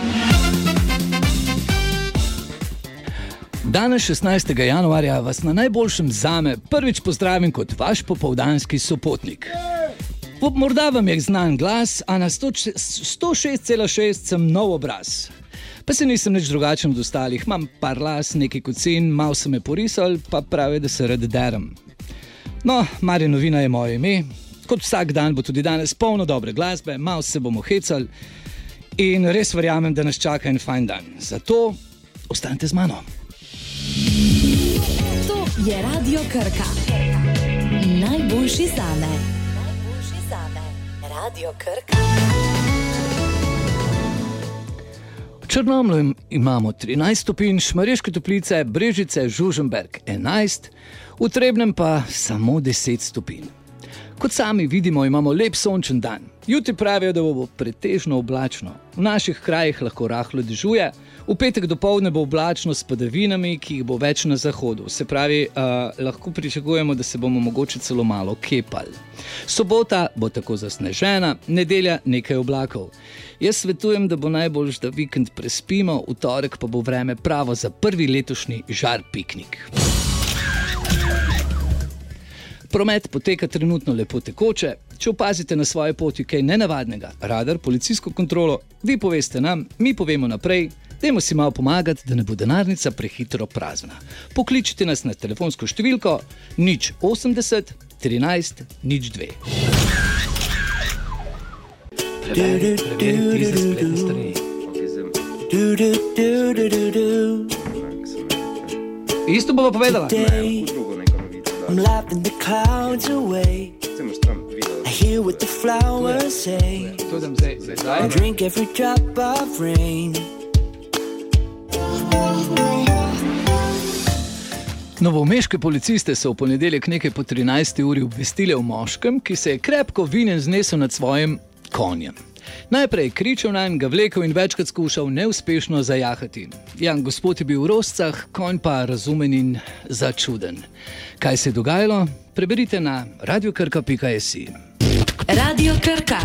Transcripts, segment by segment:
Danes 16. januarja vas na najboljšem zame prvič pozdravim kot vaš popoldanski sopotnik. Morda vam je znan glas, a na 106,6 sem nov obraz. Pa se nisem nič drugačen od ostalih, imam par las, nekaj kocin, malo se me porisal, pa pravi, da se rad derem. No, Marjan Novina je moje ime, kot vsak dan bo tudi danes polno dobre glasbe, malo se bomo hecali in res verjamem, da nas čaka en fajn dan. Zato ostanite z mano. To je Radio Krka. Najboljši zame. Radio Krka. V Črnomlju imamo 13 stopinj, Šmarješke Toplice, Brežice, Žužemberk 11, v Trebnjem pa samo 10 stopinj. Kot sami vidimo, imamo lep sončen dan. Jutri pravijo, da bo pretežno oblačno. V naših krajih lahko rahlo dežuje, v petek dopoldne bo oblačno s padavinami, ki jih bo več na zahodu. Se pravi, lahko pričakujemo, da se bomo mogoče celo malo kepali. Sobota bo tako zasnežena, nedelja nekaj oblakov. Jaz svetujem, da bo najboljš, da vikend prespimo, v torek pa bo vreme pravo za prvi letošnji žar piknik. Promet poteka trenutno lepo tekoče. Če opazite na svoje poti kaj nenavadnega, radar, policijsko kontrolo, vi poveste nam, mi povemo naprej, dajmo si malo pomagati, da ne bo denarnica prehitro prazna. Pokličite nas na telefonsko številko 080 13 02. Preverite za spletne strani. Isto bova povedala. I'm laughing the clouds away. I hear what the flowers say. I drink every drop of rain. Novomeške policiste so v ponedeljek nekaj po 13. uri obvestile o moškem, ki se je krepko vinen znesel nad svojim konjem. Najprej je kričal nanj, ga vlekel in večkrat skušal neuspešno zajahati. Jan gospod je bil v rozcah, konj pa razumen in začuden. Kaj se je dogajalo? Preberite na radiokrka.si. Radio Krka.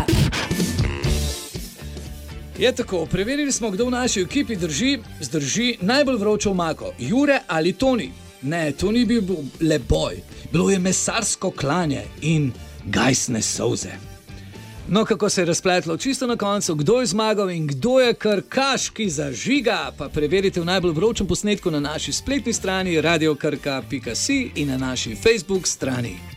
Je tako, preverili smo, kdo v naši ekipi zdrži najbolj vročo omako. Jure ali Toni? Ne, to ni bil le boj. Bilo je mesarsko klanje in gajsne solze. No, kako se je razpletlo čisto na koncu, kdo je zmagal in kdo je krkaški zažiga, pa preverite v najbolj vročem posnetku na naši spletni strani radiokrka.si in na naši Facebook strani.